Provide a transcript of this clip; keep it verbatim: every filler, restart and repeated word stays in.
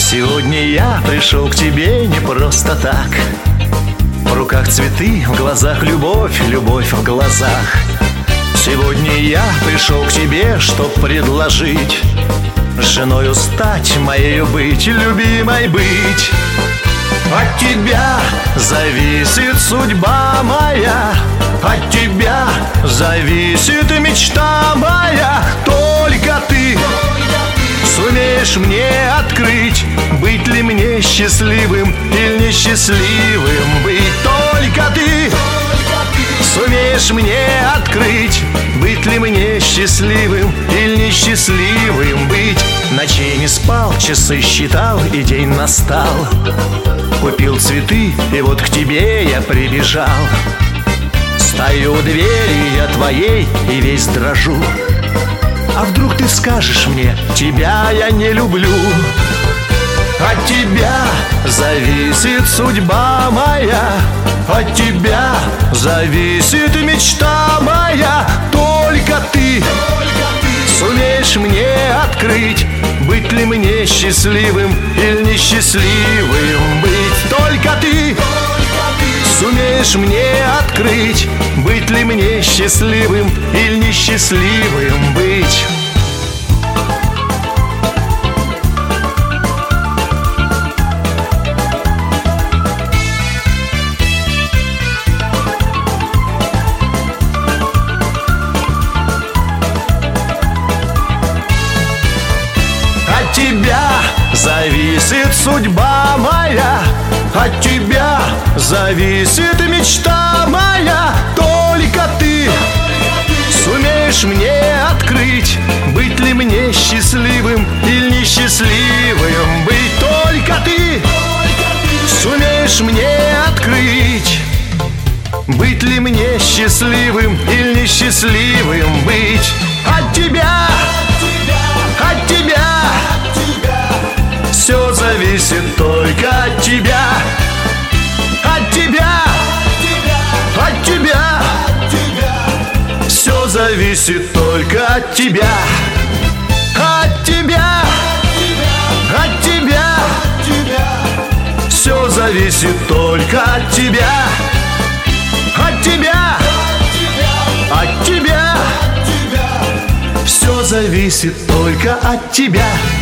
Сегодня я пришел к тебе не просто так. В руках цветы, в глазах любовь, любовь в глазах. Сегодня я пришел к тебе, чтоб предложить женою стать, моею быть, любимой быть. От тебя зависит судьба моя, от тебя зависит мечта моя. Только ты сумеешь мне открыть, быть ли мне счастливым или несчастливым быть. Только ты сумеешь мне открыть, быть ли мне счастливым или несчастливым быть. Ночей не спал, часы считал, и день настал. Купил цветы, и вот к тебе я прибежал. Стою у двери я твоей и весь дрожу. А вдруг ты скажешь мне: тебя я не люблю? От тебя зависит судьба моя, от тебя зависит мечта моя. Только ты сумеешь мне открыть, быть ли мне счастливым или несчастливым быть. Только ты сумеешь мне открыть, быть ли мне счастливым или несчастливым быть. От тебя зависит судьба моя, от тебя зависит мечта моя. Только ты сумеешь мне открыть, быть ли мне счастливым или несчастливым быть. Только ты сумеешь мне открыть, быть ли мне счастливым или несчастливым быть. От тебя, от тебя все зависит только от тебя. От тебя, от тебя все зависит только от тебя. От тебя, от тебя все зависит только от тебя. От тебя, от тебя все зависит только от тебя.